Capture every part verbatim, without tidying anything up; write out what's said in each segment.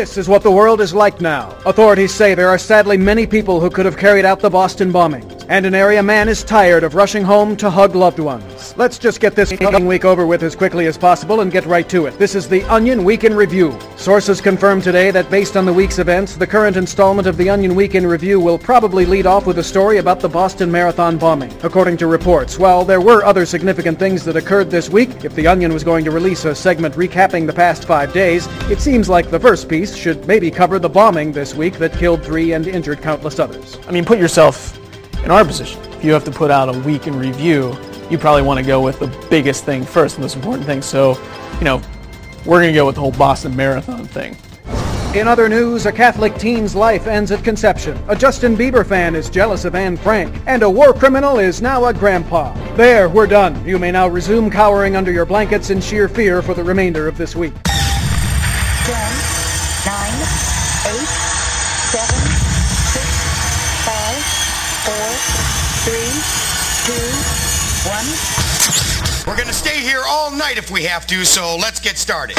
This is what the world is like now. Authorities say there are sadly many people who could have carried out the Boston bombings, and an area man is tired of rushing home to hug loved ones. Let's just get this week over with as quickly as possible and get right to it. This is the Onion Week in Review. Sources confirm today that based on the week's events, the current installment of the Onion Week in Review will probably lead off with a story about the Boston Marathon bombing. According to reports, while there were other significant things that occurred this week, if the Onion was going to release a segment recapping the past five days, it seems like the first piece should maybe cover the bombing this week that killed three and injured countless others. I mean, put yourself in our position. If you have to put out a week in review, you probably want to go with the biggest thing first, the most important thing. So, you know, we're going to go with the whole Boston Marathon thing. In other news, a Catholic teen's life ends at conception. A Justin Bieber fan is jealous of Anne Frank, and a war criminal is now a grandpa. There, we're done. You may now resume cowering under your blankets in sheer fear for the remainder of this week. Ten, nine, eight, seven, six, five, four, three, two, one. We're gonna stay here all night if we have to, so let's get started.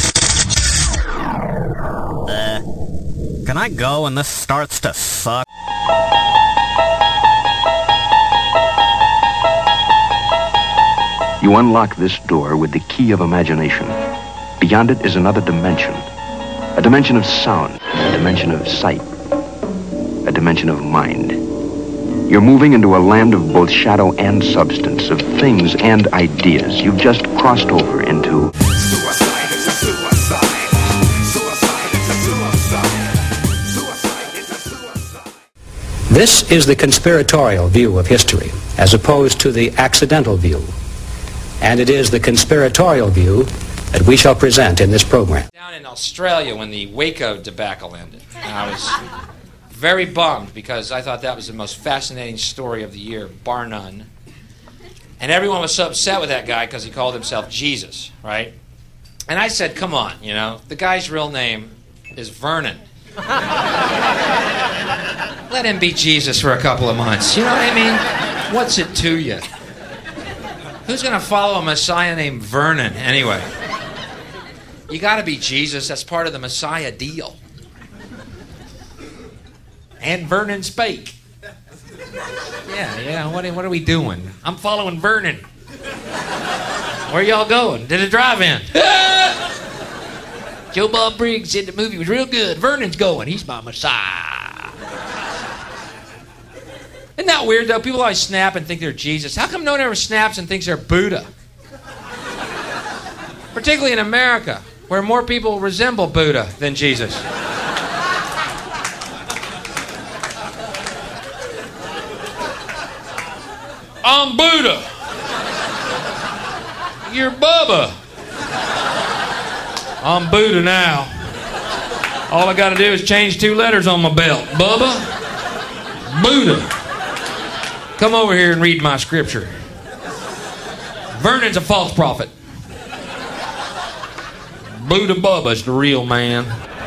Uh, can I go when this starts to suck? You unlock this door with the key of imagination. Beyond it is another dimension. A dimension of sound, a dimension of sight, a dimension of mind. You're moving into a land of both shadow and substance, of things and ideas. You've just crossed over into... Suicide is a suicide. Suicide is a suicide. Suicide is a suicide. This is the conspiratorial view of history, as opposed to the accidental view. And it is the conspiratorial view that we shall present in this program. Down in Australia when the Waco debacle ended, and I was very bummed because I thought that was the most fascinating story of the year, bar none. And everyone was so upset with that guy because he called himself Jesus, right? And I said, come on, you know, the guy's real name is Vernon. Let him be Jesus for a couple of months, you know what I mean? What's it to you? Who's going to follow a Messiah named Vernon anyway? You got to be Jesus. That's part of the Messiah deal. And Vernon spake. Yeah, yeah. What, what are we doing? I'm following Vernon. Where y'all going? To the drive-in. Joe Bob Briggs said the movie was real good. Vernon's going. He's my Messiah. Isn't that weird, though? People always snap and think they're Jesus. How come no one ever snaps and thinks they're Buddha? Particularly in America, where more people resemble Buddha than Jesus. I'm Buddha. You're Bubba. I'm Buddha now. All I gotta do is change two letters on my belt. Bubba, Buddha. Come over here and read my scripture. Vernon's a false prophet. Buddha Bubba's the real man.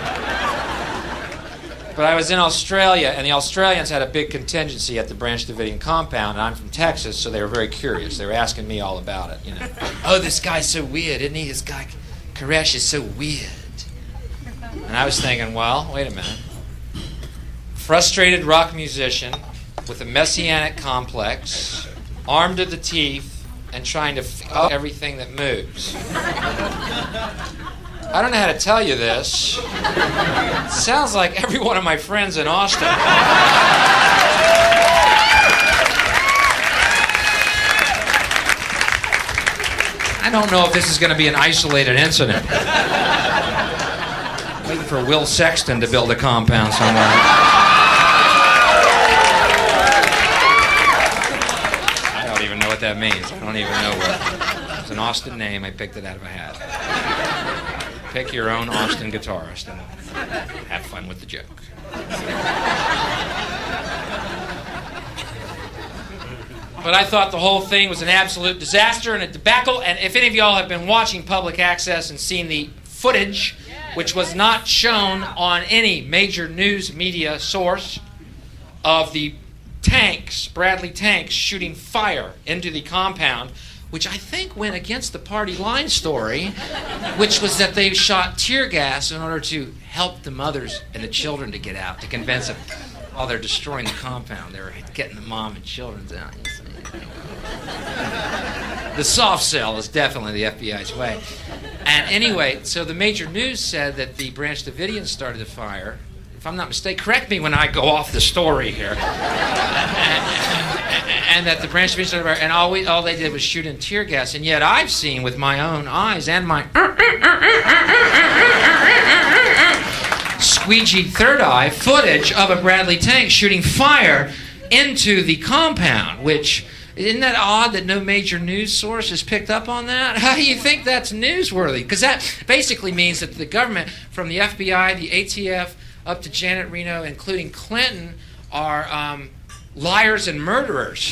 But I was in Australia, and the Australians had a big contingency at the Branch Davidian compound, and I'm from Texas, so they were very curious. They were asking me all about it, you know. Oh, this guy's so weird, isn't he? This guy, Koresh, is so weird. And I was thinking, well, wait a minute. Frustrated rock musician with a messianic complex, armed to the teeth, and trying to f*** up everything that moves. I don't know how to tell you this. It sounds like every one of my friends in Austin. I don't know if this is going to be an isolated incident. Waiting for Will Sexton to build a compound somewhere. I don't even know what that means. I don't even know what. It's an Austin name. I picked it out of a hat. Pick your own Austin guitarist and have fun with the joke. But I thought the whole thing was an absolute disaster and a debacle. And if any of y'all have been watching Public Access and seen the footage, which was not shown on any major news media source, of the tanks, Bradley tanks, shooting fire into the compound which I think went against the party line story, which was that they shot tear gas in order to help the mothers and the children to get out, to convince them while they're destroying the compound. They were getting the mom and children out. The soft sell is definitely the F B I's way. And anyway, so the major news said that the Branch Davidians started the fire. If I'm not mistaken, correct me when I go off the story here. and, and that the Branch Davidians started the fire, and all, we, all they did was shoot in tear gas. And yet I've seen with my own eyes and my squeegee third eye footage of a Bradley tank shooting fire into the compound, which... Isn't that odd that no major news source has picked up on that? How do you think that's newsworthy? Because that basically means that the government, from the F B I, the A T F, up to Janet Reno, including Clinton, are um, liars and murderers.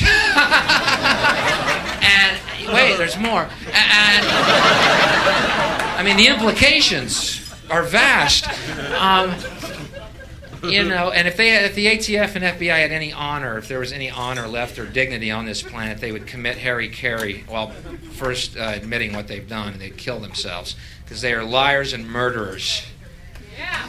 And wait, there's more. And I mean, the implications are vast. Um, You know, and if they, had, if the A T F and F B I had any honor, if there was any honor left or dignity on this planet, they would commit Harry Carey while first uh, admitting what they've done, and they'd kill themselves because they are liars and murderers. Yeah.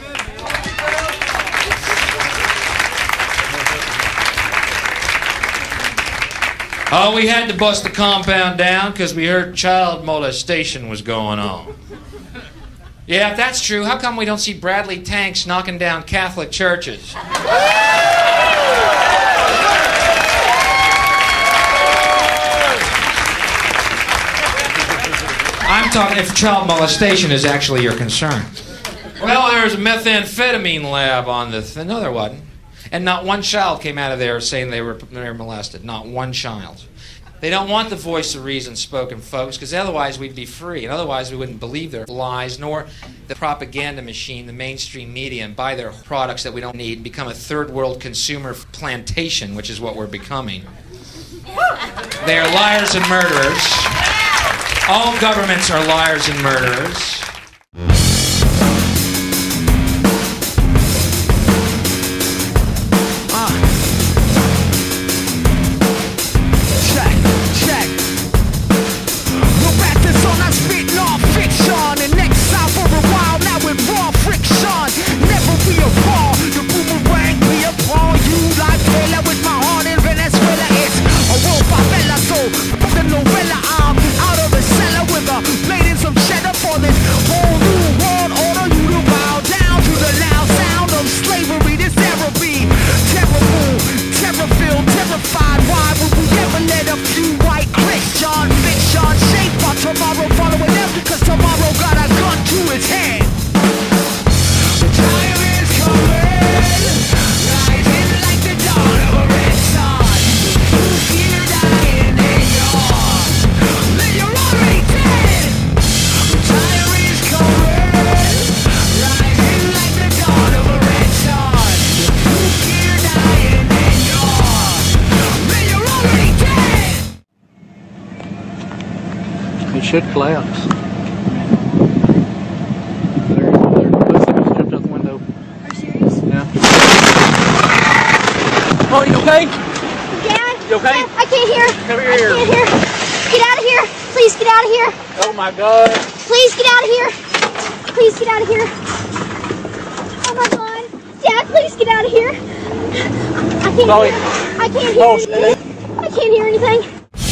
Oh, we had to bust the compound down because we heard child molestation was going on. Yeah, if that's true, how come we don't see Bradley tanks knocking down Catholic churches? I'm talking if child molestation is actually your concern. Well, there's a methamphetamine lab on this. No, there wasn't. And not one child came out of there saying they were, they were molested. Not one child. They don't want the voice of reason spoken, folks, because otherwise we'd be free, and otherwise we wouldn't believe their lies, nor the propaganda machine, the mainstream media, and buy their products that we don't need, and become a third world consumer plantation, which is what we're becoming. They are liars and murderers. All governments are liars and murderers. Tomorrow following them, cause tomorrow got a gun to its head. The time is coming, rising like the dawn of a red sun. You're dying in yours, then you're already dead. The time is coming, rising like the dawn of a red sun. You're dying in yours, then you're already dead. It should collapse. There, there, looks like it jumped out the window. Are you serious? Yeah. Oh, you okay? Dad? You okay? Dad, I can't hear. Come here. I can't hear. Get out of here. Please get out of here. Oh my God. Please get out of here. Please get out of here. Oh my God. Dad, please get out of here. I can't Chloe. hear. I can't hear Oh, anything. I can't hear anything.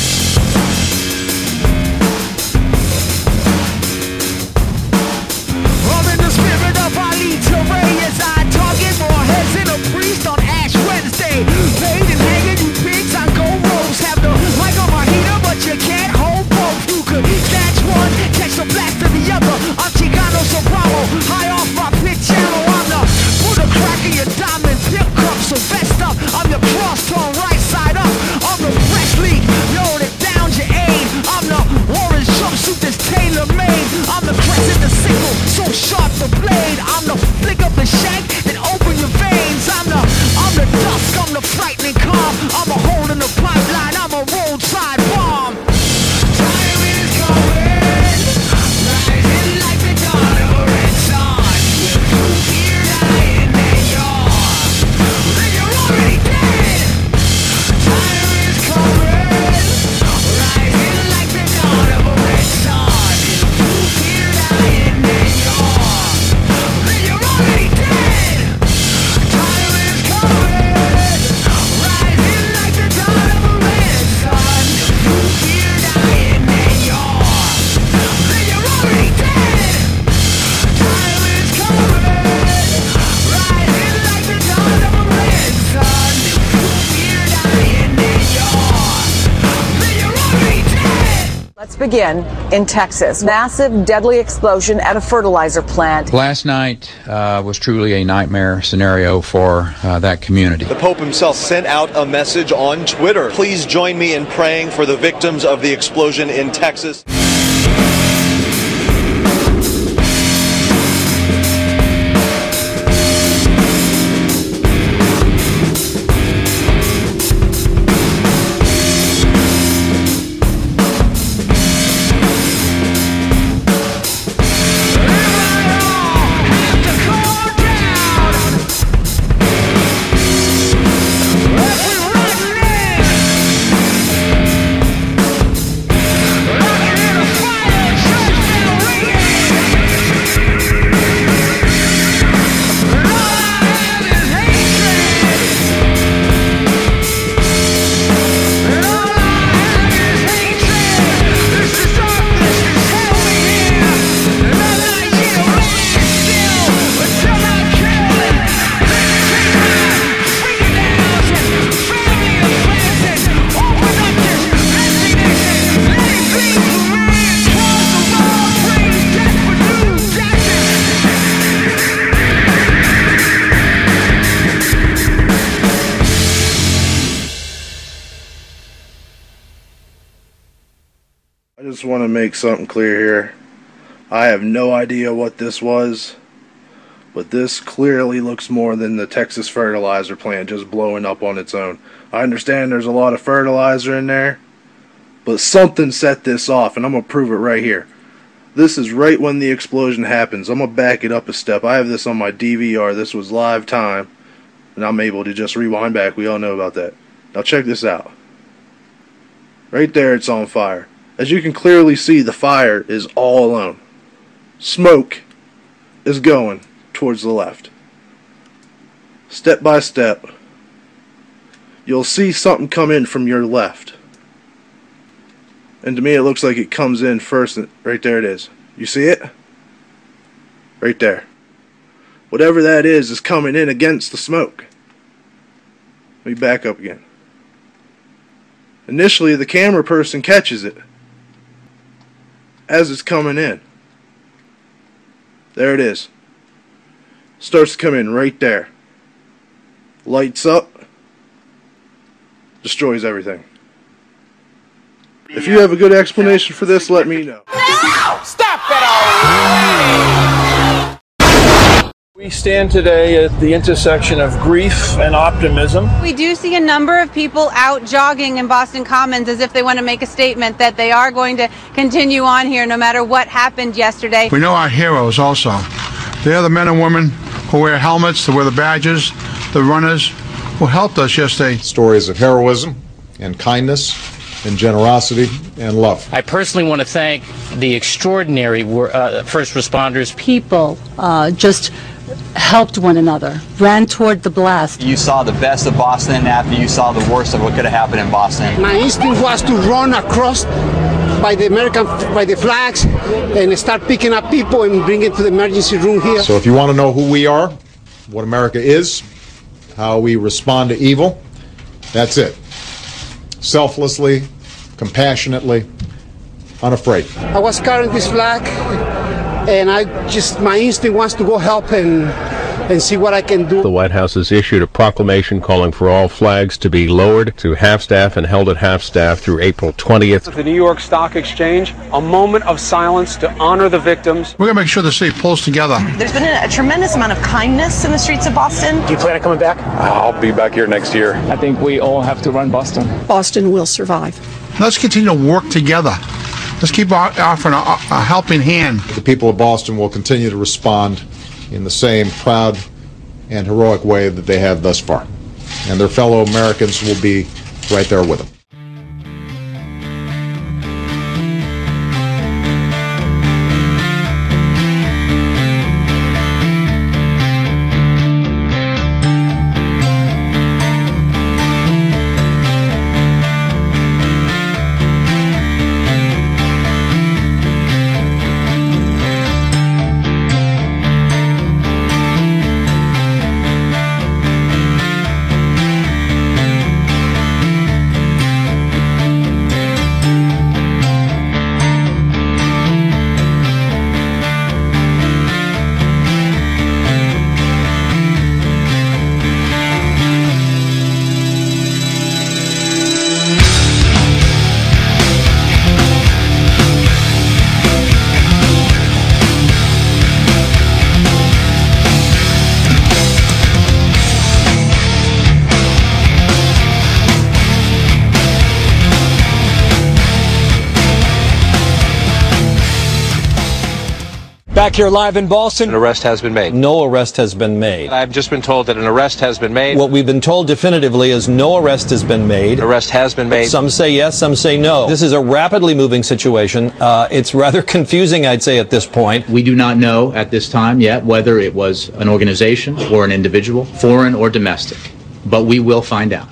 As I target more heads than a priest on Ash Wednesday. Paid and hanging, you pigs on gold ropes. Have the mic on my heater, but you can't hold both. You could snatch one, catch the blast of the other. I'm Chicano Soprano, high off my pit channel. I'm the put a crack in your diamond pimp cup. So vest up, I'm your cross tone right side up. I'm the fresh league. Let's begin in Texas. Massive, deadly explosion at a fertilizer plant. Last night uh, was truly a nightmare scenario for uh, that community. The Pope himself sent out a message on Twitter. Please join me in praying for the victims of the explosion in Texas. I just want to make something clear here. I have no idea what this was, but this clearly looks more than the Texas fertilizer plant just blowing up on its own. I understand there's a lot of fertilizer in there, but something set this off, and I'm going to prove it right here. This is right when the explosion happens. I'm going to back it up a step. I have this on my D V R. This was live time, and I'm able to just rewind back. We all know about that. Now check this out. Right there, it's on fire. As you can clearly see, the fire is all alone. Smoke is going towards the left. Step by step, you'll see something come in from your left. And to me, it looks like it comes in first. Right there it is. You see it? Right there. Whatever that is, is coming in against the smoke. Let me back up again. Initially, the camera person catches it as it's coming in. There it is. Starts to come in right there. Lights up. Destroys everything. If you have a good explanation for this, let me know. Stop it already! We stand today at the intersection of grief and optimism. We do see a number of people out jogging in Boston Commons as if they want to make a statement that they are going to continue on here no matter what happened yesterday. We know our heroes also. They are the men and women who wear helmets, who wear the badges, the runners who helped us yesterday. Stories of heroism and kindness and generosity and love. I personally want to thank the extraordinary uh, first responders. People uh, just helped one another, ran toward the blast. You saw the best of Boston after you saw the worst of what could have happened in Boston. My instinct was to run across by the American, by the flags and start picking up people and bring it to the emergency room here. So if you want to know who we are, what America is, how we respond to evil, that's it. Selflessly, compassionately, unafraid. I was carrying this flag, and I just, my instinct wants to go help and and see what I can do. The White House has issued a proclamation calling for all flags to be lowered to half-staff and held at half-staff through April twentieth. At the New York Stock Exchange, a moment of silence to honor the victims. We're going to make sure the city pulls together. There's been a, a tremendous amount of kindness in the streets of Boston. Do you plan on coming back? I'll be back here next year. I think we all have to run Boston. Boston will survive. Let's continue to work together. Let's keep offering a, a helping hand. The people of Boston will continue to respond in the same proud and heroic way that they have thus far. And their fellow Americans will be right there with them. Back here live in Boston. An arrest has been made. No arrest has been made. I've just been told that an arrest has been made. What we've been told definitively is no arrest has been made. An arrest has been made. Some say yes, some say no. This is a rapidly moving situation. Uh, it's rather confusing, I'd say, at this point. We do not know at this time yet whether it was an organization or an individual, foreign or domestic, but we will find out.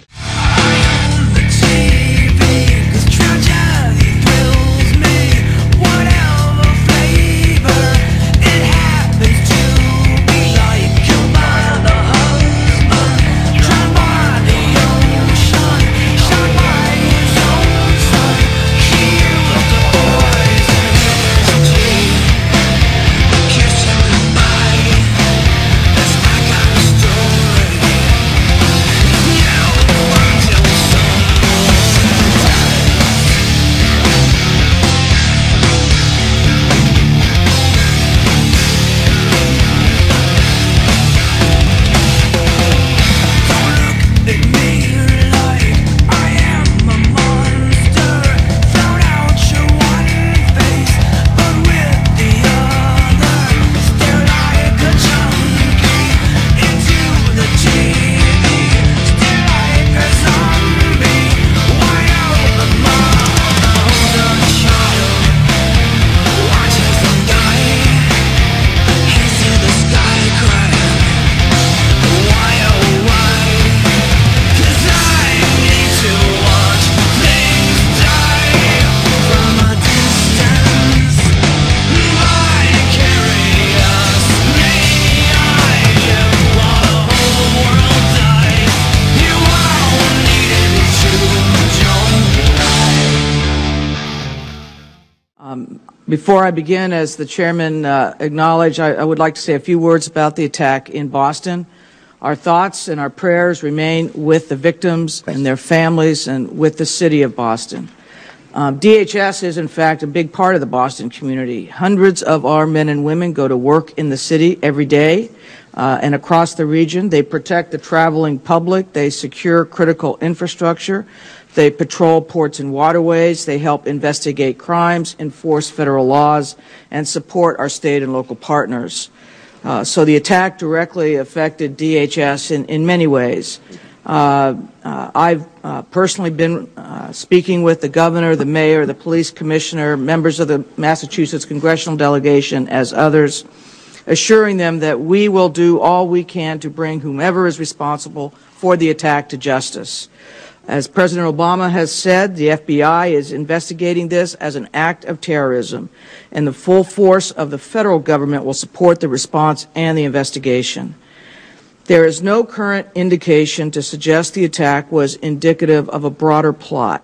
Before I begin, as the chairman uh, acknowledged, I, I would like to say a few words about the attack in Boston. Our thoughts and our prayers remain with the victims and their families and with the city of Boston. Um, D H S is, in fact, a big part of the Boston community. Hundreds of our men and women go to work in the city every day uh, and across the region. They protect the traveling public. They secure critical infrastructure. They patrol ports and waterways. They help investigate crimes, enforce federal laws, and support our state and local partners. Uh, so the attack directly affected D H S in, in many ways. Uh, uh, I've uh, personally been uh, speaking with the governor, the mayor, the police commissioner, members of the Massachusetts congressional delegation, as others, assuring them that we will do all we can to bring whomever is responsible for the attack to justice. As President Obama has said, the F B I is investigating this as an act of terrorism, and the full force of the federal government will support the response and the investigation. There is no current indication to suggest the attack was indicative of a broader plot.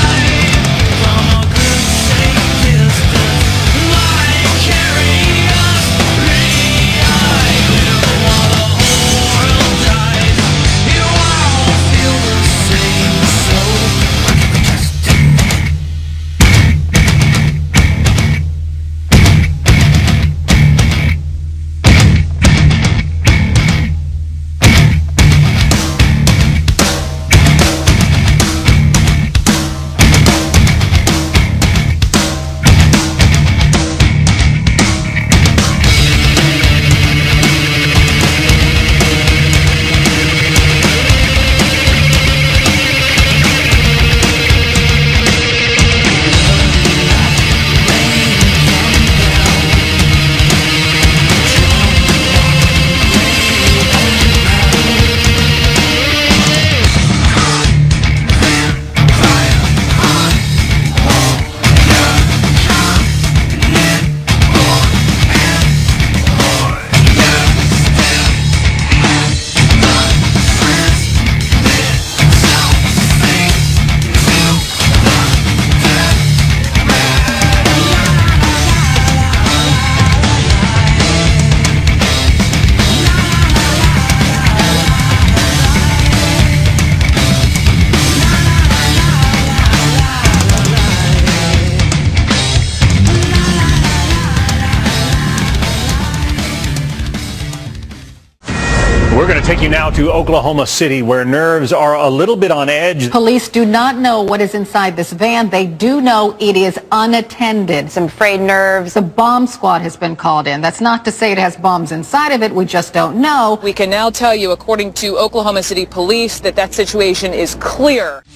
Carry on. We're going to take you now to Oklahoma City, where nerves are a little bit on edge. Police do not know what is inside this van. They do know it is unattended. Some frayed nerves. The bomb squad has been called in. That's not to say it has bombs inside of it. We just don't know. We can now tell you, according to Oklahoma City Police, that that situation is clear.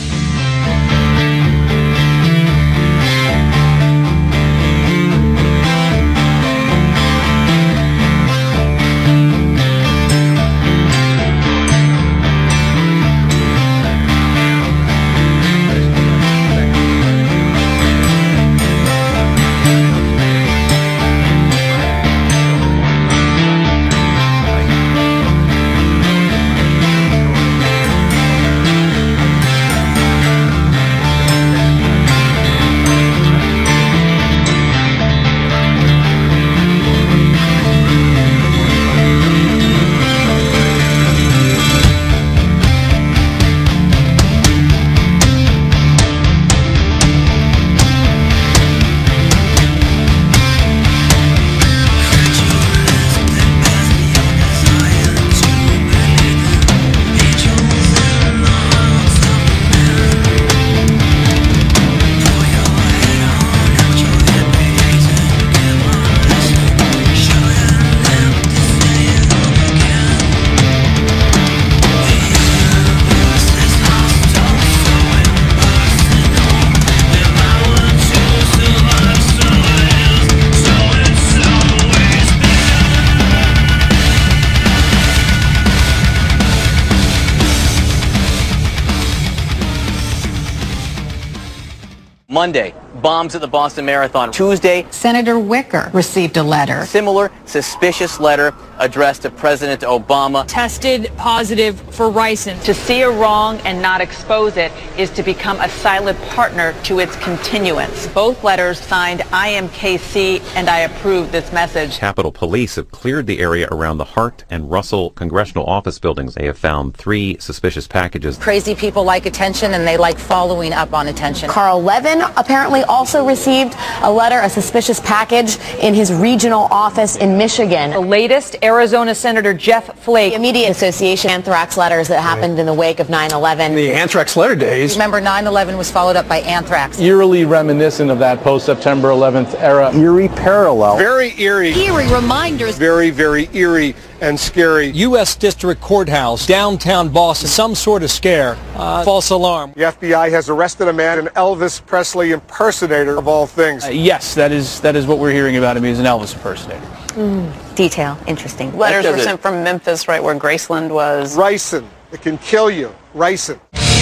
Monday, bombs at the Boston Marathon. Tuesday, Senator Wicker received a letter. Similar suspicious letter addressed to President Obama. Tested positive for ricin. To see a wrong and not expose it is to become a silent partner to its continuance. Both letters signed I am K C, and I approve this message. Capitol Police have cleared the area around the Hart and Russell congressional office buildings. They have found three suspicious packages. Crazy people like attention, and they like following up on attention. Carl Levin apparently also received a letter, a suspicious package in his regional office in Michigan. The latest, Arizona Senator Jeff Flake. The immediate association anthrax letters that happened in the wake of nine eleven. The anthrax letter days. Remember, nine eleven was followed up by anthrax. Eerily reminiscent of that post-September eleventh era. Eerie parallel. Very eerie. Eerie reminders. Very, very eerie and scary. U S District Courthouse, downtown Boston, some sort of scare. Uh, false alarm. The F B I has arrested a man, an Elvis Presley impersonator of all things. Uh, yes, that is that is what we're hearing about him. He's an Elvis impersonator. Mm, detail. Interesting. Letters were sent from Memphis, right where Graceland was. Ricin. It can kill you. Ricin.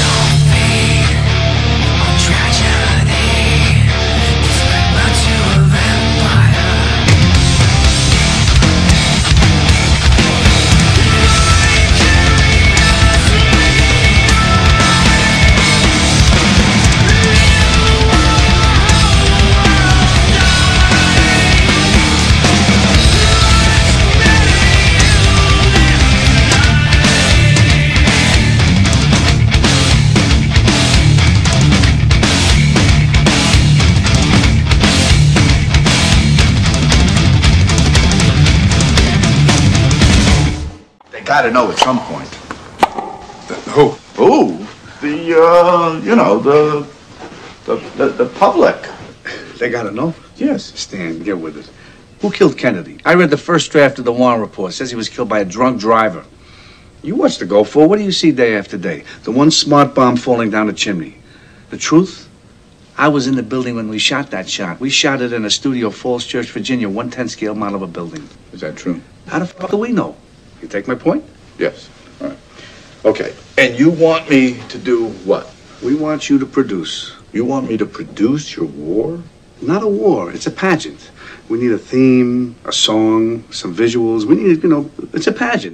Got to know at some point. The, who? Who? The, uh, you know, the, the, the, the public. They got to know? Yes. Stan, get with it. Who killed Kennedy? I read the first draft of the Warren report. It says he was killed by a drunk driver. You watch the Go For. What do you see day after day? The one smart bomb falling down a chimney. The truth? I was in the building when we shot that shot. We shot it in a studio, Falls Church, Virginia, one ten scale model of a building. Is that true? How the fuck do we know? You take my point? Yes. All right. Okay. And you want me to do what? We want you to produce. You want me to produce your war? Not a war. It's a pageant. We need a theme, a song, some visuals. We need, you know, it's a pageant.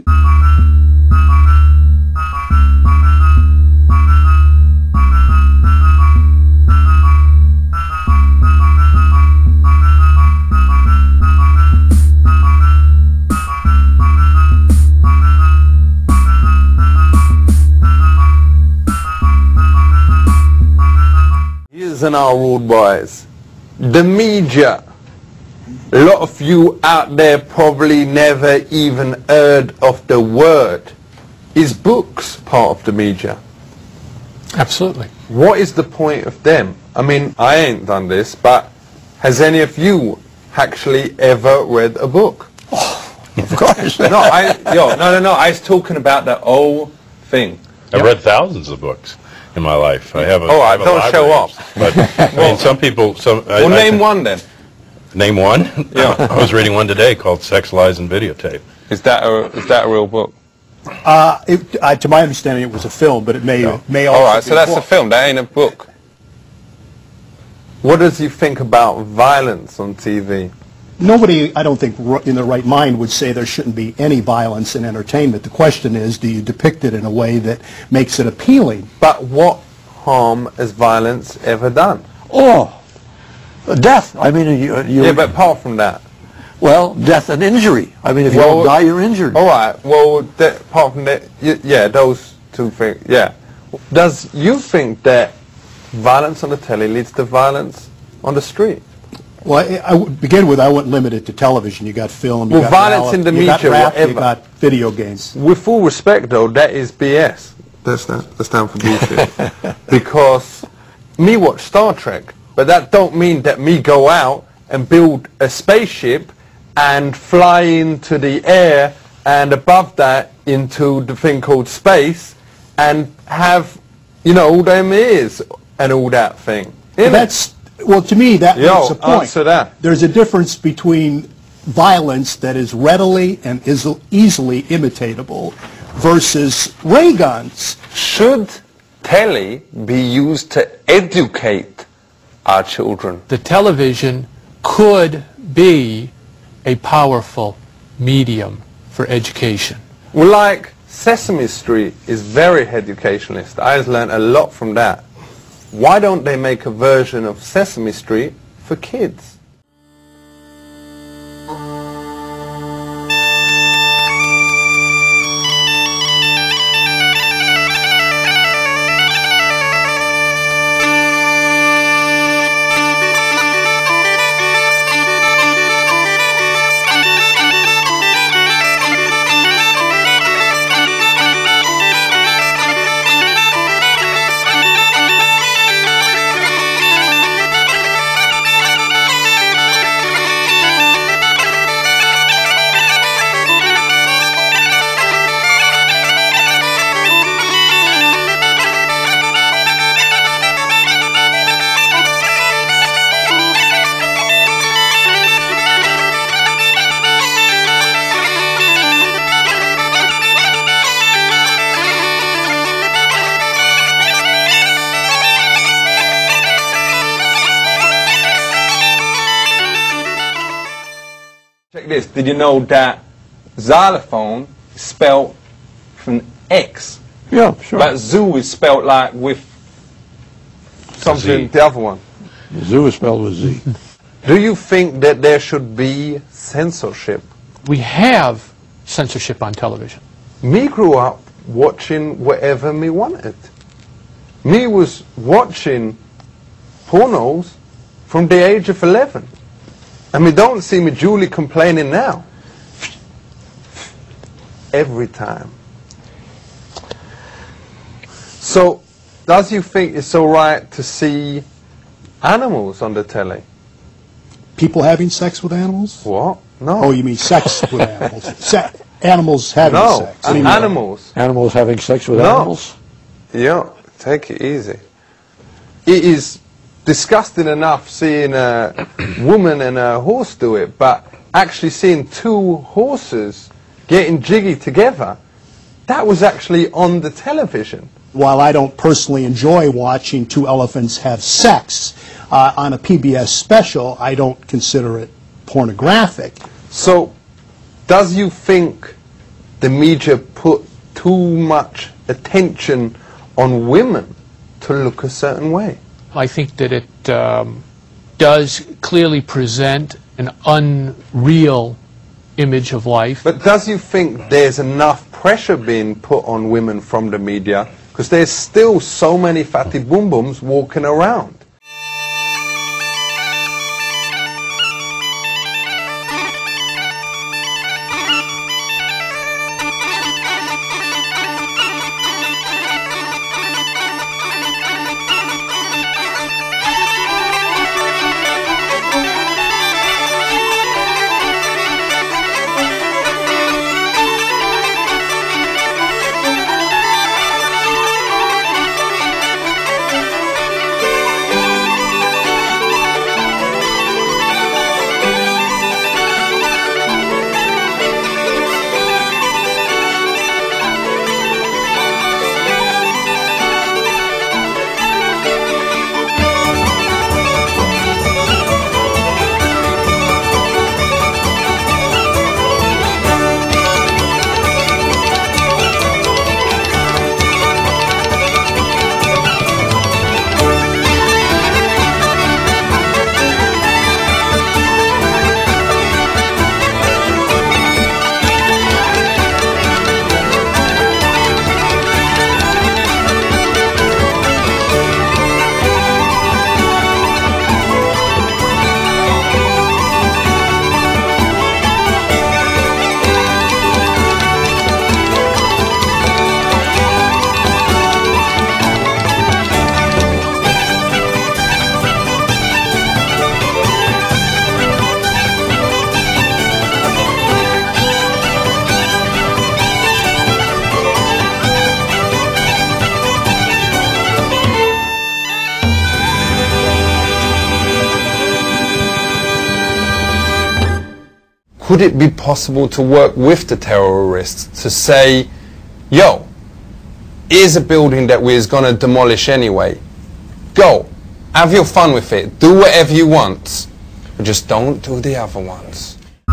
And our rude boys, the media a lot of you out there probably never even heard of the word. Is books part of the media? Absolutely. What is the point of them? I mean, I ain't done this, but has any of you actually ever read a book? Oh, of course. no, I, yo, no, no, no. I was talking about the whole thing. I've read thousands of books in my life. I have a, oh, I I have a don't show library. up. But I mean, some people. Some. I, Well, I name think- one then. Name one. Yeah. I was reading one today called "Sex, Lies, and Videotape." Is that a is that a real book? Uh, it, uh, to my understanding, it was a film, but it may may also. All right, be so that's a book. film. That ain't a book. What does you think about violence on T V? Nobody, I don't think, ru- in their right mind would say there shouldn't be any violence in entertainment. The question is, do you depict it in a way that makes it appealing? But what harm has violence ever done? Oh, death. I mean, you, you Yeah, but apart from that. well, death and injury. I mean, if you Well, don't die, you're injured. All right. Well, that, apart from that, y- yeah, those two things. Yeah. Does you think that violence on the telly leads to violence on the street? Well, I, I would begin with, I wouldn't limit it to television. You got film, you Well, got violence ballot, in the you got media, rap, you whatever. got video games. With full respect, though, that is B S. That's not, that's down for bullshit. Because me watch Star Trek, but that don't mean that me go out and build a spaceship and fly into the air and above that into the thing called space and have, you know, all them ears and all that thing. Well, that's well to me that Yo, makes a point. answer that. There's a difference between violence that is readily and is easily imitatable versus ray guns. Should telly be used to educate our children? The television could be a powerful medium for education. Well, like Sesame Street is very educationalist. I've learned a lot from that. Why don't they make a version of Sesame Street for kids? Check this. Did you know that xylophone is spelled from X? Yeah, sure. But zoo is spelled like with something, Z. the other one. Zoo is spelled with Z. Do you think that there should be censorship? We have censorship on television. Me grew up watching whatever me wanted. Me was watching pornos from the age of eleven. And me don't see me Julie complaining now. Every time. So, does you think it's all right to see animals on the telly? People having sex with animals? What? No. Oh, you mean sex with animals? Se- animals having No, sex? an- animals. Animals having sex with No. animals? Yeah, take it easy. It is disgusting enough seeing a woman and a horse do it, but actually seeing two horses getting jiggy together, that was actually on the television. While I don't personally enjoy watching two elephants have sex uh, on a P B S special, I don't consider it pornographic. So, does you think the media put too much attention on women to look a certain way? I think that it um, does clearly present an unreal image of life. But does you think there's enough pressure being put on women from the media? Because there's still so many fatty boom booms walking around. could it be possible to work with the terrorists to say, yo, here's a building that we're going to demolish anyway. Go, have your fun with it, do whatever you want, but just don't do the other ones.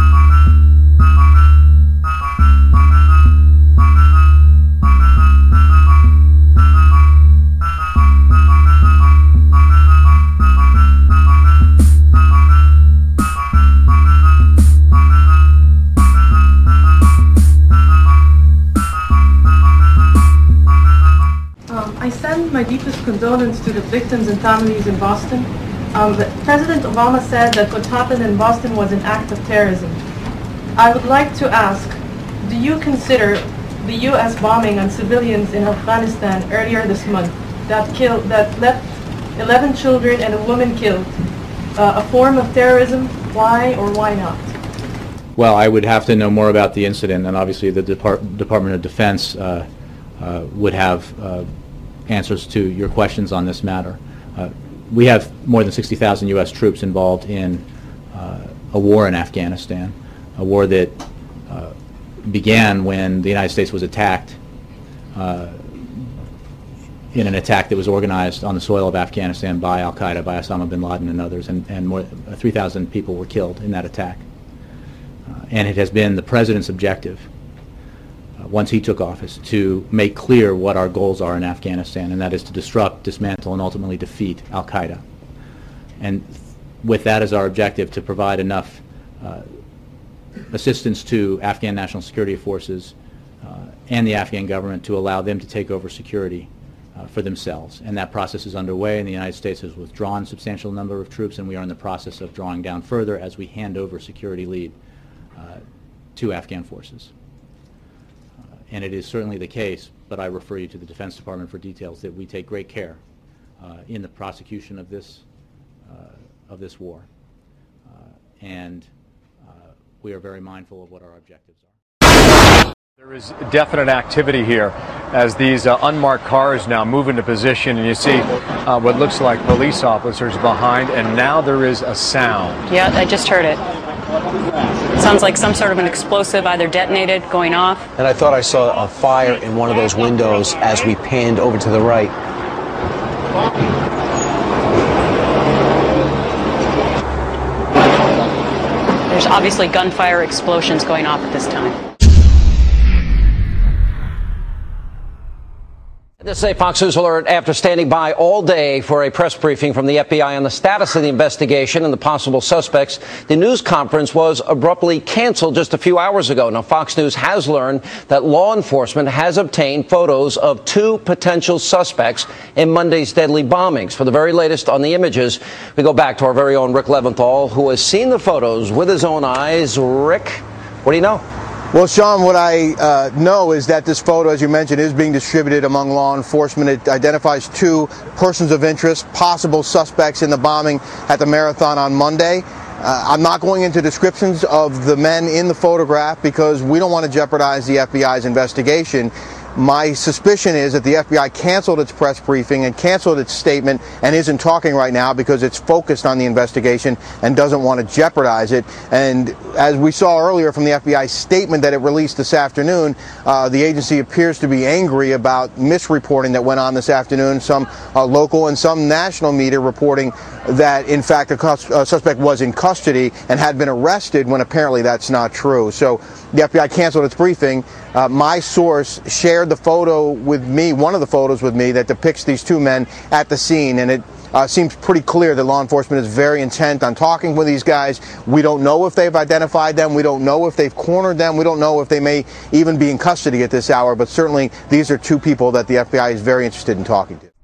I send my deepest condolence to the victims and families in Boston. Um, President Obama said that what happened in Boston was an act of terrorism. I would like to ask, do you consider the U S bombing on civilians in Afghanistan earlier this month that killed, that left eleven children and a woman killed uh, a form of terrorism? Why or why not? Well, I would have to know more about the incident, and obviously the Depart- Department of Defense uh, uh, would have uh, answers to your questions on this matter. Uh, we have more than sixty thousand U S troops involved in uh, a war in Afghanistan, a war that uh, began when the United States was attacked uh, in an attack that was organized on the soil of Afghanistan by Al-Qaeda, by Osama bin Laden and others, and, and more uh, three thousand people were killed in that attack. Uh, and it has been the President's objective once he took office, to make clear what our goals are in Afghanistan, and that is to disrupt, dismantle, and ultimately defeat Al-Qaeda. And with that as our objective, to provide enough uh, assistance to Afghan National Security Forces uh, and the Afghan government to allow them to take over security uh, for themselves. And that process is underway, and the United States has withdrawn a substantial number of troops, and we are in the process of drawing down further as we hand over security lead uh, to Afghan forces. And it is certainly the case, but I refer you to the Defense Department for details, that we take great care uh, in the prosecution of this uh, of this war, uh, and uh, we are very mindful of what our objectives are. There is definite activity here as these uh, unmarked cars now move into position, and you see uh, what looks like police officers behind, and now there is a sound. Yeah, I just heard it. It sounds like some sort of an explosive either detonated, going off. And I thought I saw a fire in one of those windows as we panned over to the right. There's obviously gunfire explosions going off at this time. This is a Fox News alert after standing by all day for a press briefing from the F B I on the status of the investigation and the possible suspects. The news conference was abruptly canceled just a few hours ago. Now, Fox News has learned that law enforcement has obtained photos of two potential suspects in Monday's deadly bombings. For the very latest on the images, we go back to our very own Rick Leventhal, who has seen the photos with his own eyes. Rick, what do you know? Well, Sean, what I uh, know is that this photo, as you mentioned, is being distributed among law enforcement. It identifies two persons of interest, possible suspects in the bombing at the Marathon on Monday. Uh, I'm not going into descriptions of the men in the photograph because we don't want to jeopardize the F B I's investigation. My suspicion is that the F B I canceled its press briefing and canceled its statement and isn't talking right now because it's focused on the investigation and doesn't want to jeopardize it. And as we saw earlier from the F B I statement that it released this afternoon, uh, the agency appears to be angry about misreporting that went on this afternoon. Some uh, local and some national media reporting that, in fact, a cus- uh, suspect was in custody and had been arrested when apparently that's not true. So the F B I canceled its briefing. Uh, my source shared the photo with me, one of the photos with me, that depicts these two men at the scene, and it uh, seems pretty clear that law enforcement is very intent on talking with these guys. We don't know if they've identified them. We don't know if they've cornered them. We don't know if they may even be in custody at this hour, but certainly these are two people that the F B I is very interested in talking to.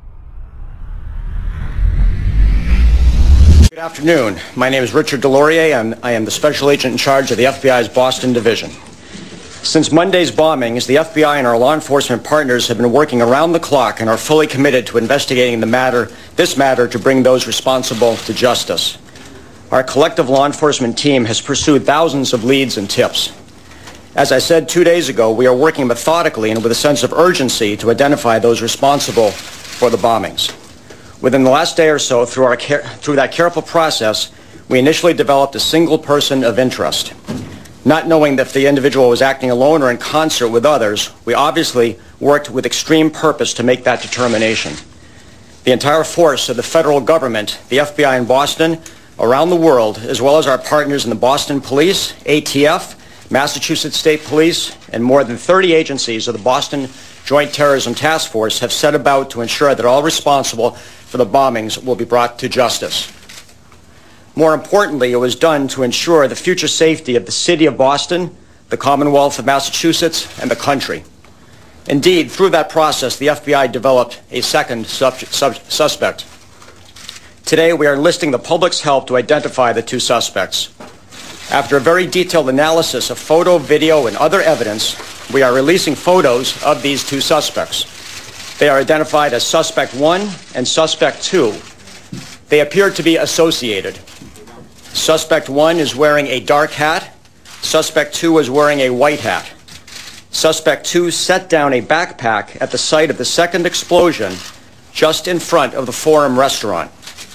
Good afternoon. My name is Richard Delorier, and I am the special agent in charge of the F B I's Boston Division. Since Monday's bombings, the F B I and our law enforcement partners have been working around the clock and are fully committed to investigating the matter, this matter to bring those responsible to justice. Our collective law enforcement team has pursued thousands of leads and tips. As I said two days ago, we are working methodically and with a sense of urgency to identify those responsible for the bombings. Within the last day or so, through, our care, through that careful process, we initially developed a single person of interest. Not knowing if the individual was acting alone or in concert with others, we obviously worked with extreme purpose to make that determination. The entire force of the federal government, the F B I in Boston, around the world, as well as our partners in the Boston Police, A T F, Massachusetts State Police, and more than thirty agencies of the Boston Joint Terrorism Task Force have set about to ensure that all responsible for the bombings will be brought to justice. More importantly, it was done to ensure the future safety of the city of Boston, the Commonwealth of Massachusetts, and the country. Indeed, through that process, the F B I developed a second sub sub suspect. Today, we are enlisting the public's help to identify the two suspects. After a very detailed analysis of photo, video, and other evidence, we are releasing photos of these two suspects. They are identified as Suspect one and Suspect two. They appear to be associated. Suspect one is wearing a dark hat. Suspect two is wearing a white hat. Suspect two set down a backpack at the site of the second explosion just in front of the Forum restaurant.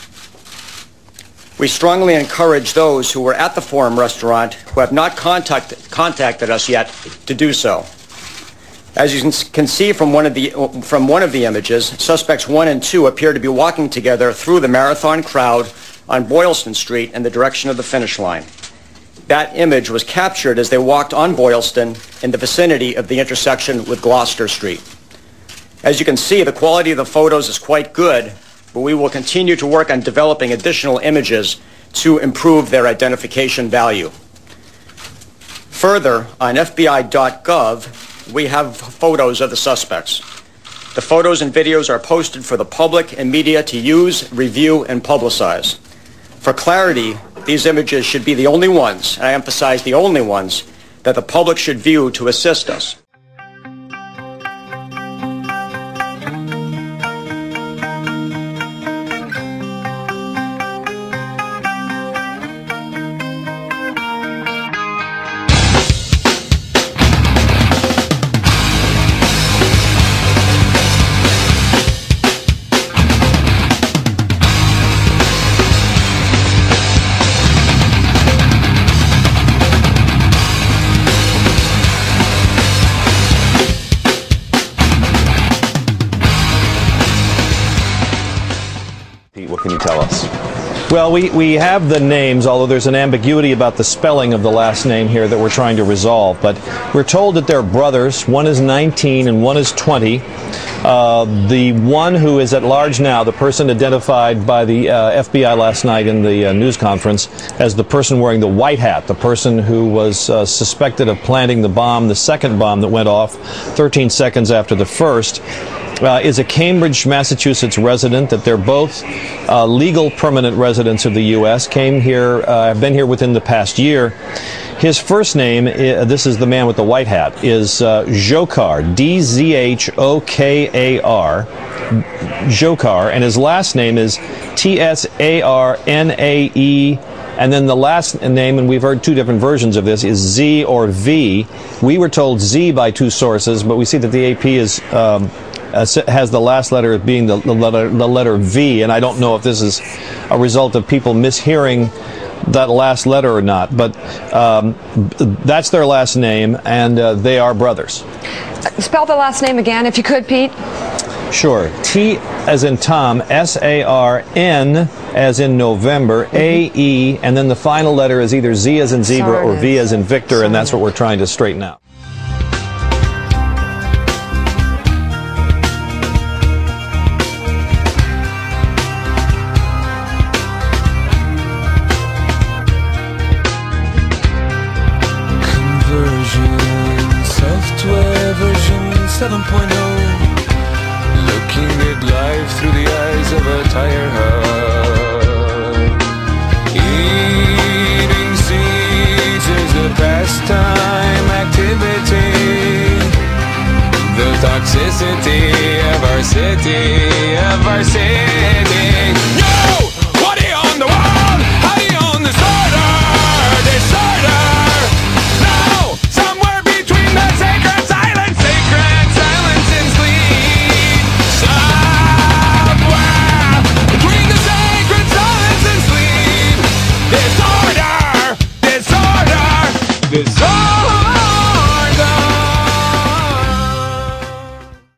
We strongly encourage those who were at the Forum restaurant who have not contacted, contacted us yet to do so. As you can see from one of the, from one of the images, suspects one and two appear to be walking together through the marathon crowd on Boylston Street in the direction of the finish line. That image was captured as they walked on Boylston in the vicinity of the intersection with Gloucester Street. As you can see, the quality of the photos is quite good, but we will continue to work on developing additional images to improve their identification value. Further, on F B I dot gov, we have photos of the suspects. The photos and videos are posted for the public and media to use, review, and publicize. For clarity, these images should be the only ones, and I emphasize the only ones, that the public should view to assist us. What can you tell us? Well, we, we have the names, although there's an ambiguity about the spelling of the last name here that we're trying to resolve. But we're told that they're brothers. One is nineteen and one is twenty. Uh, the one who is at large now, the person identified by the uh, F B I last night in the uh, news conference as the person wearing the white hat, the person who was uh, suspected of planting the bomb, the second bomb that went off thirteen seconds after the first, Uh, is a Cambridge, Massachusetts resident, that they're both uh, legal permanent residents of the U S, came here, uh, have been here within the past year. His first name, uh, this is the man with the white hat, is uh, Dzhokhar, D Z H O K A R, Dzhokhar, and his last name is T S A R N A E, and then the last name, and we've heard two different versions of this, is Z or V. We were told Z by two sources, but we see that the A P is um, Uh, has the last letter being the, the, letter, the letter V, and I don't know if this is a result of people mishearing that last letter or not, but um, that's their last name, and uh, they are brothers. Spell the last name again, if you could, Pete. Sure. T as in Tom, S A R N as in November, A E, and then the final letter is either Z as in zebra or V as in Victor, and that's what we're trying to straighten out. seven point oh, looking at life through the eyes of a tired heart. Eating seeds is a pastime activity. The toxicity of our city, of our city. Yo! What are you on the wall? How are you on the disorder? Disorder! No! Somewhere between the sacred silence, sacred silence and sleep. Somewhere between the sacred silence and sleep. Disorder! Disorder! Disorder!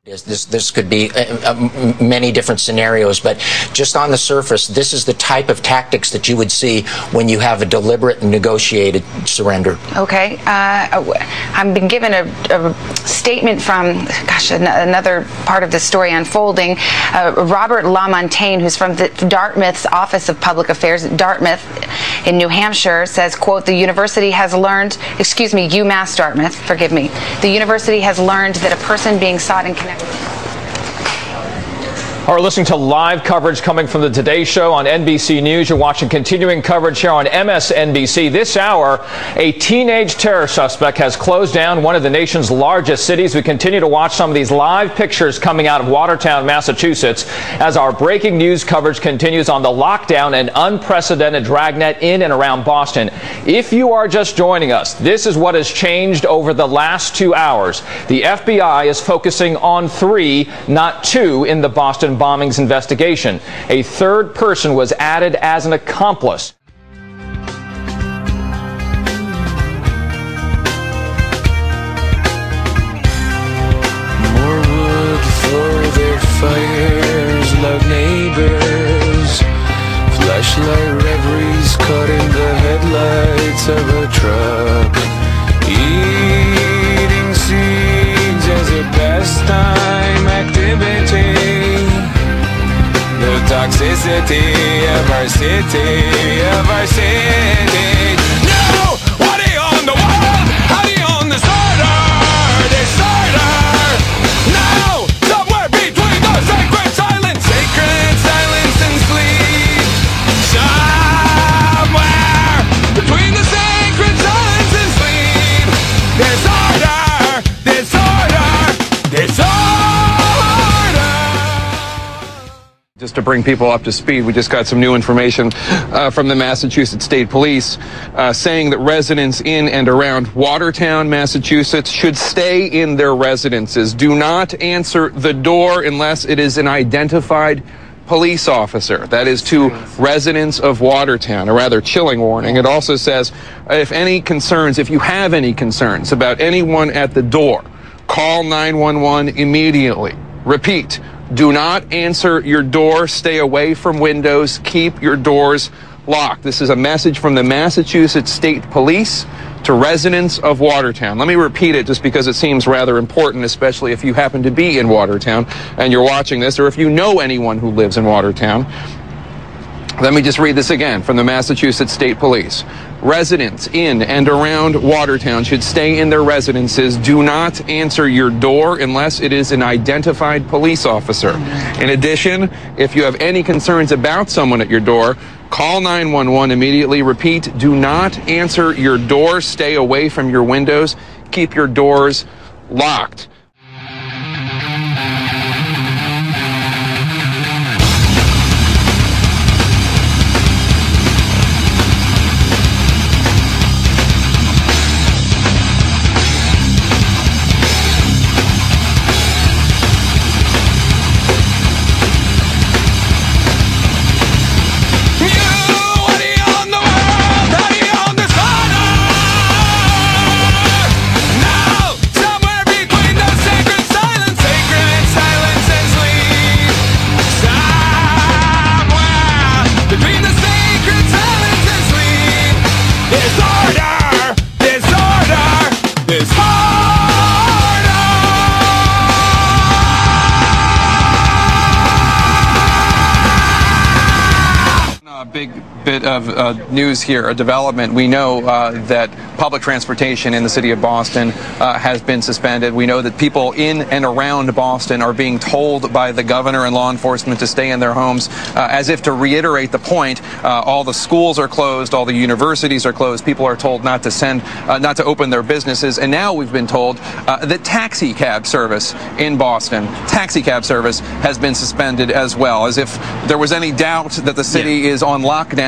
This, this could be uh, uh, many different scenarios, but just on the surface, this is the type of tactics that you would see when you have a deliberate and negotiated surrender. Okay. Uh, I've been given a, a statement from, gosh, an another part of the story unfolding. Uh, Robert LaMontagne, who's from the Dartmouth's Office of Public Affairs, Dartmouth in New Hampshire, says, quote, the university has learned, excuse me, UMass Dartmouth, forgive me, the university has learned that a person being sought in connection. All right, listening to live coverage coming from the Today Show on N B C News. You're watching continuing coverage here on M S N B C. This hour, a teenage terror suspect has closed down one of the nation's largest cities. We continue to watch some of these live pictures coming out of Watertown, Massachusetts, as our breaking news coverage continues on the lockdown and unprecedented dragnet in and around Boston. If you are just joining us, this is what has changed over the last two hours. The F B I is focusing on three, not two, in the Boston bombings investigation. A third person was added as an accomplice. More wood for their fires, loud neighbors, flashlight reveries caught in the headlights of a truck, eating seeds as a pastime activity. The toxicity of our city, of our city. No! What are you on the wall? How are you on the disorder? Disorder! No! Somewhere between the sacred silence, sacred silence and sleep. Somewhere between the sacred silence and sleep. Disorder! Disorder! Disorder! Just to bring people up to speed, we just got some new information uh, from the Massachusetts State Police uh, saying that residents in and around Watertown, Massachusetts should stay in their residences. Do not answer the door unless it is an identified police officer. That is to residents of Watertown, a rather chilling warning. It also says if any concerns, if you have any concerns about anyone at the door, call nine one one immediately. Repeat. Do not answer your door. Stay away from windows. Keep your doors locked. This is a message from the Massachusetts State Police to residents of Watertown. Let me repeat it just because it seems rather important, especially if you happen to be in Watertown and you're watching this, or if you know anyone who lives in Watertown. Let me just read this again from the Massachusetts State Police. Residents in and around Watertown should stay in their residences. Do not answer your door unless it is an identified police officer. In addition, if you have any concerns about someone at your door, call nine one one immediately. Repeat, do not answer your door. Stay away from your windows. Keep your doors locked. Big bit of uh, news here, a development. We know uh, that public transportation in the city of Boston uh, has been suspended. We know that people in and around Boston are being told by the governor and law enforcement to stay in their homes, uh, as if to reiterate the point. Uh, all the schools are closed, all the universities are closed. People are told not to send, uh, not to open their businesses. And now we've been told uh, that taxi cab service in Boston, taxi cab service has been suspended as well, as if there was any doubt that the city yeah. is on lockdown.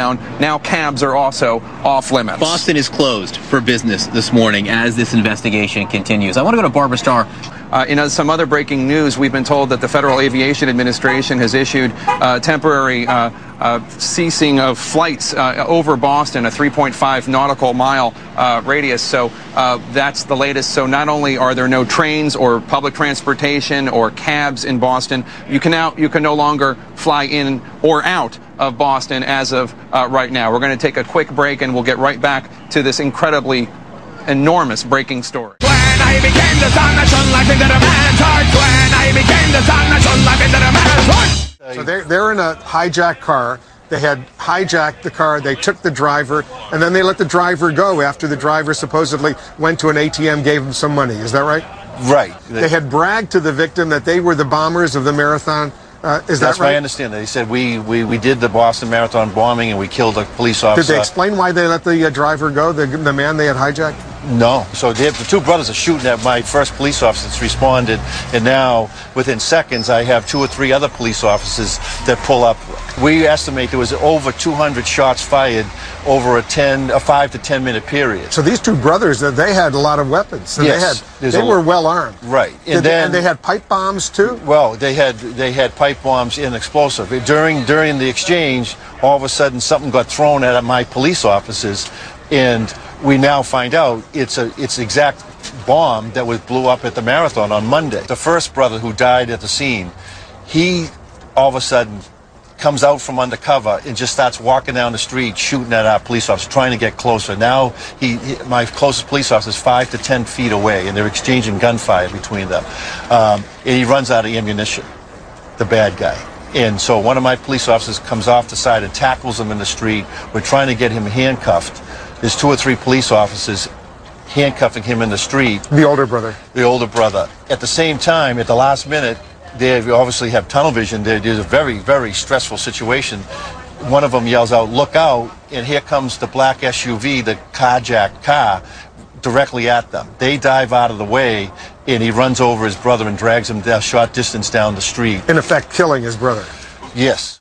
down. Now cabs are also off limits. Boston is closed for business this morning as this investigation continues. I want to go to Barbara Starr. Uh, in uh, some other breaking news, we've been told that the Federal Aviation Administration has issued uh, temporary uh, uh, ceasing of flights uh, over Boston, a three point five nautical mile uh, radius. So uh, that's the latest. So not only are there no trains or public transportation or cabs in Boston, you can now you can no longer fly in or out of Boston as of uh, right now. We're going to take a quick break, and we'll get right back to this incredibly enormous breaking story. I became the sun that shone like into the man's heart. When I became the sun that shone like into the man's heart. So they're, they're in a hijacked car. They had hijacked the car. They took the driver, and then they let the driver go after the driver supposedly went to an A T M, gave him some money. Is that right? Right. They had bragged to the victim that they were the bombers of the marathon. Uh, is That's that right? my understanding. They said we, we, we did the Boston Marathon bombing and we killed a police officer. Did they explain why they let the uh, driver go, the, the man they had hijacked? No. So they have, the two brothers are shooting at my first police officer that's responded, and now within seconds I have two or three other police officers that pull up. We estimate there was over two hundred shots fired over a ten, a five to ten minute period. So these two brothers, uh, they had a lot of weapons. So yes, they had, they were well armed. Right. And, and they, then and they had pipe bombs too. Well, they had they had pipe bombs and explosive. During during the exchange, all of a sudden something got thrown at my police officers, and we now find out it's a it's the exact bomb that was blew up at the marathon on Monday. The first brother who died at the scene, he all of a sudden comes out from undercover and just starts walking down the street shooting at our police officer, trying to get closer. Now he, he my closest police officer is five to ten feet away, and they're exchanging gunfire between them. Um, and he runs out of ammunition, the bad guy. And so one of my police officers comes off the side and tackles him in the street. We're trying to get him handcuffed. There's two or three police officers handcuffing him in the street. The older brother. The older brother. At the same time, at the last minute, they obviously have tunnel vision. There's a very, very stressful situation. One of them yells out, "Look out," and here comes the black S U V, the carjacked car, directly at them. They dive out of the way, and he runs over his brother and drags him a short distance down the street. In effect, killing his brother. Yes.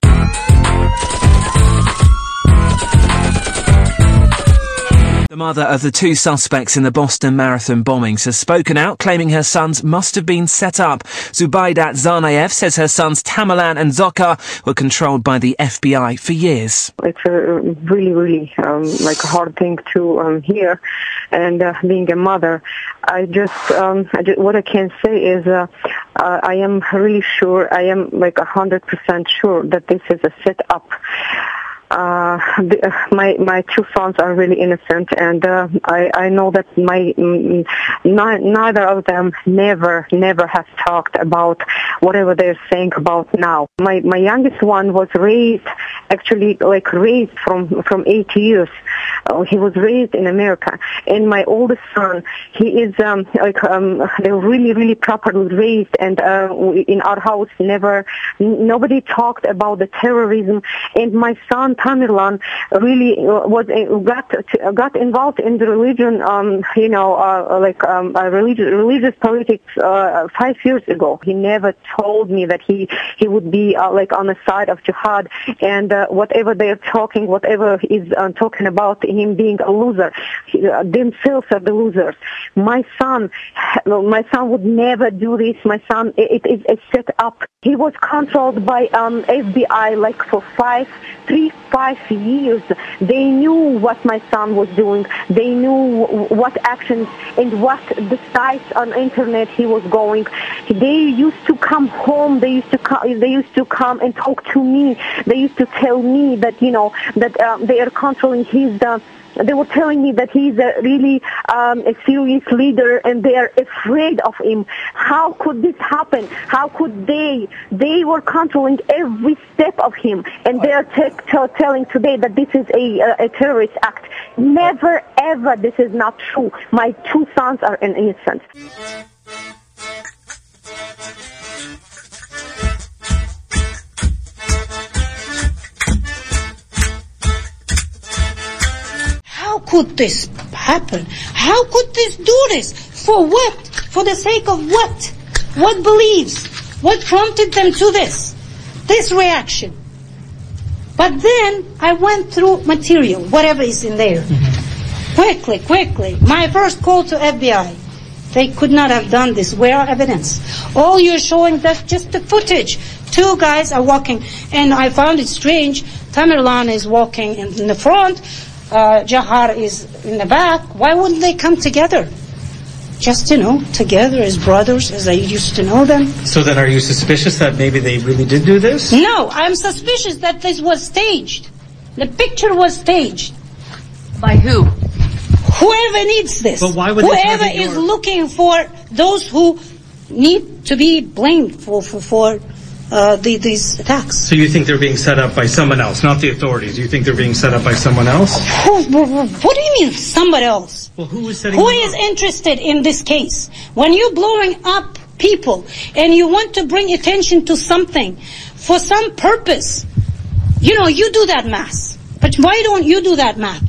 The mother of the two suspects in the Boston Marathon bombings has spoken out, claiming her sons must have been set up. Zubaidat Zanayev says her sons Tamerlan and Zoka were controlled by the F B I for years. It's a really, really um, like a hard thing to um, hear. And uh, being a mother, I just, um, I just, what I can say is uh, uh, I am really sure, I am like a hundred percent sure that this is a set-up. Uh, the, uh, my my two sons are really innocent, and uh, I I know that my mm, n- neither of them never never has talked about whatever they're saying about now. My my youngest one was raised actually like raised from from eight years. Uh, he was raised in America, and my oldest son, he is um, like um, they were really really properly raised, and uh, in our house never n- nobody talked about the terrorism, and my son Tamerlan really was uh, got uh, got involved in the religion, um, you know, uh, like um, uh, religious religious politics uh, five years ago. He never told me that he he would be uh, like on the side of jihad, and uh, whatever they're talking, whatever is uh, talking about him being a loser, he, uh, themselves are the losers. My son, my son would never do this. My son, it is a set up. He was controlled by um, F B I like for five, three, five years. They knew what my son was doing. They knew what actions and what the sites on internet he was going. They used to come home. They used to come. They used to come and talk to me. They used to tell me that you know that uh, they are controlling his. Uh, They were telling me that he's a really um, a serious leader, and they are afraid of him. How could this happen? How could they? They were controlling every step of him, and they are t- t- telling today that this is a, a, a terrorist act. Never, ever, this is not true. My two sons are innocent. How could this happen? How could this do this? For what? For the sake of what? What beliefs? What prompted them to this? This reaction. But then I went through material, whatever is in there. Mm-hmm. Quickly, quickly. My first call to F B I. They could not have done this. Where are evidence? All you're showing, that's just the footage. Two guys are walking, and I found it strange. Tamerlan is walking in the front. Uh, Jahar is in the back. Why wouldn't they come together? Just, you know, together as brothers, as I used to know them. So then are you suspicious that maybe they really did do this? No, I'm suspicious that this was staged. The picture was staged. By who? Whoever needs this. But why would Whoever this is looking for those who need to be blamed for, for, for uh, the, these attacks. So you think they're being set up by someone else, not the authorities? You think they're being set up by someone else? Who, what do you mean, somebody else? Well, who is setting Who them is up? interested in this case? When you're blowing up people and you want to bring attention to something for some purpose, you know, you do that math. But why don't you do that math?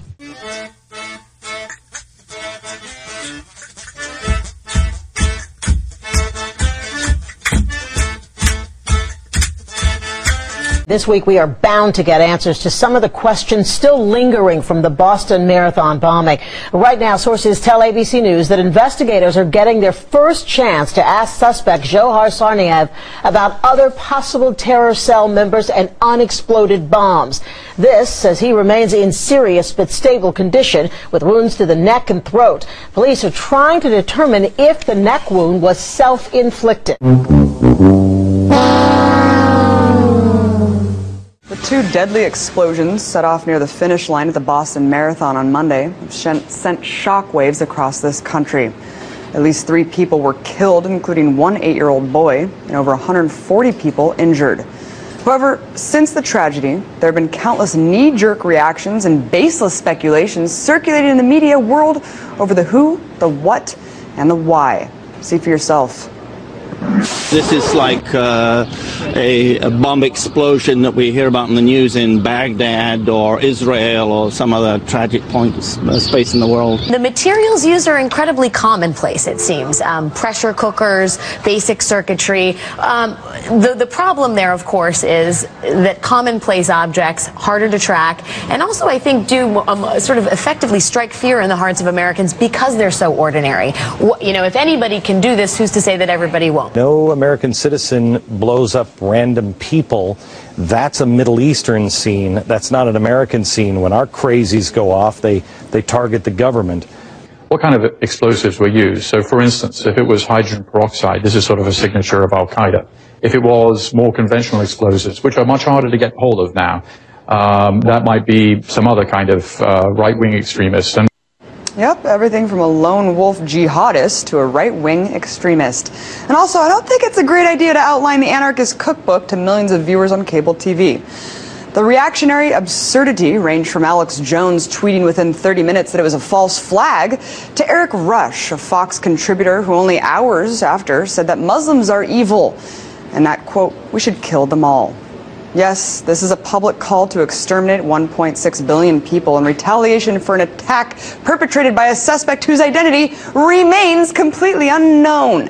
This week, we are bound to get answers to some of the questions still lingering from the Boston Marathon bombing. Right now, sources tell A B C News that investigators are getting their first chance to ask suspect Dzhokhar Tsarnaev about other possible terror cell members and unexploded bombs. This, says he, remains in serious but stable condition with wounds to the neck and throat. Police are trying to determine if the neck wound was self-inflicted. The two deadly explosions set off near the finish line at the Boston Marathon on Monday have sent shockwaves across this country. At least three people were killed, including one eight-year-old boy, and over one hundred forty people injured. However, since the tragedy, there have been countless knee-jerk reactions and baseless speculations circulating in the media world over the who, the what, and the why. See for yourself. This is like uh, a, a bomb explosion that we hear about in the news in Baghdad or Israel or some other tragic point, uh, space in the world. The materials used are incredibly commonplace, it seems. Um, pressure cookers, basic circuitry. Um, the, the problem there, of course, is that commonplace objects, harder to track, and also, I think, do um, sort of effectively strike fear in the hearts of Americans because they're so ordinary. You know, if anybody can do this, who's to say that everybody won't? No American citizen blows up random people. That's a Middle Eastern scene. That's not an American scene. When our crazies go off, they, they target the government. What kind of explosives were used? So, for instance, if it was hydrogen peroxide, this is sort of a signature of Al-Qaeda. If it was more conventional explosives, which are much harder to get hold of now, um, that might be some other kind of uh, right-wing extremist. And Yep, everything from a lone wolf jihadist to a right-wing extremist. And also, I don't think it's a great idea to outline the anarchist cookbook to millions of viewers on cable T V. The reactionary absurdity ranged from Alex Jones tweeting within thirty minutes that it was a false flag to Eric Rush, a Fox contributor who only hours after said that Muslims are evil and that, quote, we should kill them all. Yes, this is a public call to exterminate one point six billion people in retaliation for an attack perpetrated by a suspect whose identity remains completely unknown.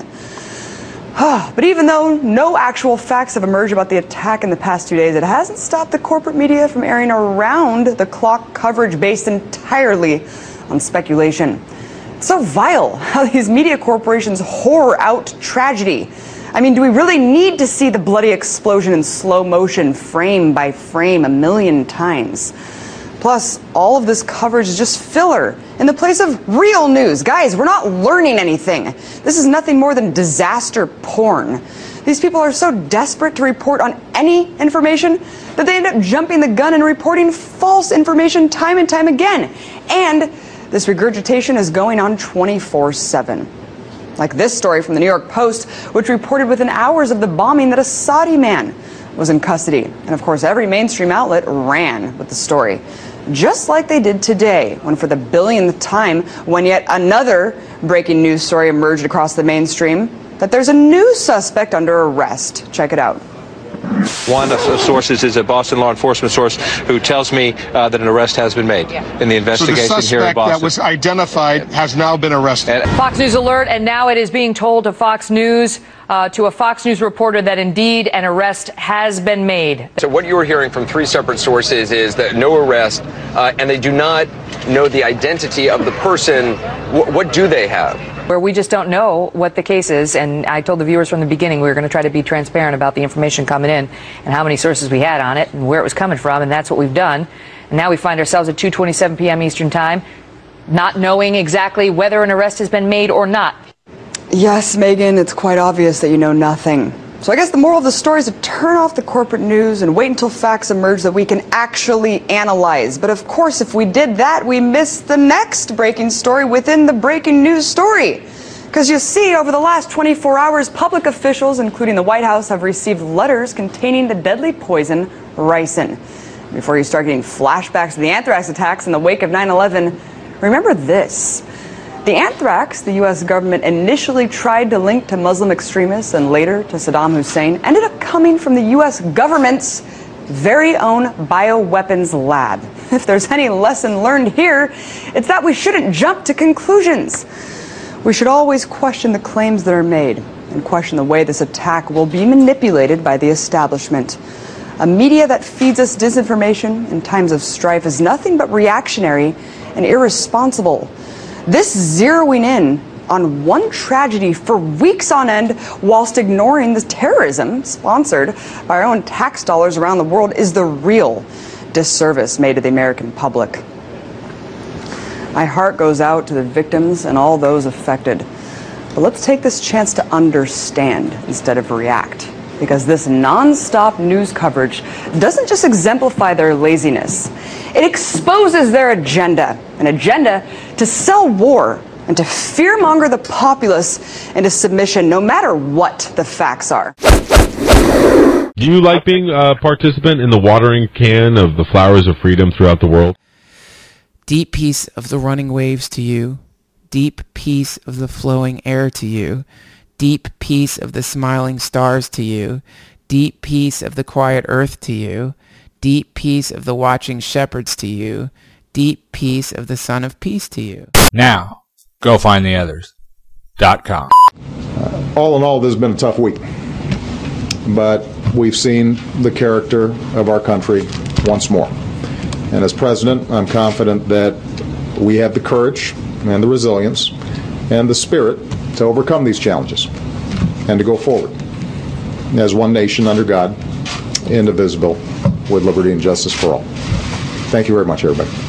But even though no actual facts have emerged about the attack in the past two days, it hasn't stopped the corporate media from airing around the clock coverage based entirely on speculation. It's so vile how these media corporations whore out tragedy. I mean, do we really need to see the bloody explosion in slow motion, frame by frame, a million times? Plus, all of this coverage is just filler in the place of real news. Guys, we're not learning anything. This is nothing more than disaster porn. These people are so desperate to report on any information that they end up jumping the gun and reporting false information time and time again. And this regurgitation is going on twenty-four seven. Like this story from the New York Post, which reported within hours of the bombing that a Saudi man was in custody. And of course, every mainstream outlet ran with the story. Just like they did today, when for the billionth time, when yet another breaking news story emerged across the mainstream, that there's a new suspect under arrest. Check it out. One of the sources is a Boston law enforcement source who tells me uh, that an arrest has been made in the investigation so the here in suspect Boston. that was identified has now been arrested. Fox News alert, and now it is being told to Fox News uh, to a Fox News reporter that indeed an arrest has been made. So what you're hearing from three separate sources is that no arrest, uh, and they do not know the identity of the person. W- what do they have? Where we just don't know what the case is, and I told the viewers from the beginning we were going to try to be transparent about the information coming in and how many sources we had on it and where it was coming from, and that's what we've done. And now we find ourselves at two twenty-seven p.m. Eastern Time, not knowing exactly whether an arrest has been made or not. Yes, Megan, it's quite obvious that you know nothing. So I guess the moral of the story is to turn off the corporate news and wait until facts emerge that we can actually analyze. But of course, if we did that, we miss the next breaking story within the breaking news story. Because you see, over the last twenty-four hours, public officials, including the White House, have received letters containing the deadly poison ricin. Before you start getting flashbacks to the anthrax attacks in the wake of nine eleven, remember this. The anthrax the U S government initially tried to link to Muslim extremists and later to Saddam Hussein ended up coming from the U S government's very own bioweapons lab. If there's any lesson learned here, it's that we shouldn't jump to conclusions. We should always question the claims that are made and question the way this attack will be manipulated by the establishment. A media that feeds us disinformation in times of strife is nothing but reactionary and irresponsible. This zeroing in on one tragedy for weeks on end whilst ignoring the terrorism sponsored by our own tax dollars around the world is the real disservice made to the American public. My heart goes out to the victims and all those affected. But let's take this chance to understand instead of react. Because this non-stop news coverage doesn't just exemplify their laziness. It exposes their agenda, an agenda to sell war and to fearmonger the populace into submission, no matter what the facts are. Do you like being a participant in the watering can of the flowers of freedom throughout the world? Deep peace of the running waves to you. Deep peace of the flowing air to you. Deep peace of the smiling stars to you. Deep peace of the quiet earth to you. Deep peace of the watching shepherds to you. Deep peace of the Son of Peace to you. Now, go find the others. Dot com. Uh, all in all, this has been a tough week. But we've seen the character of our country once more. And as president, I'm confident that we have the courage and the resilience and the spirit to overcome these challenges and to go forward as one nation under God, indivisible, with liberty and justice for all. Thank you very much, everybody.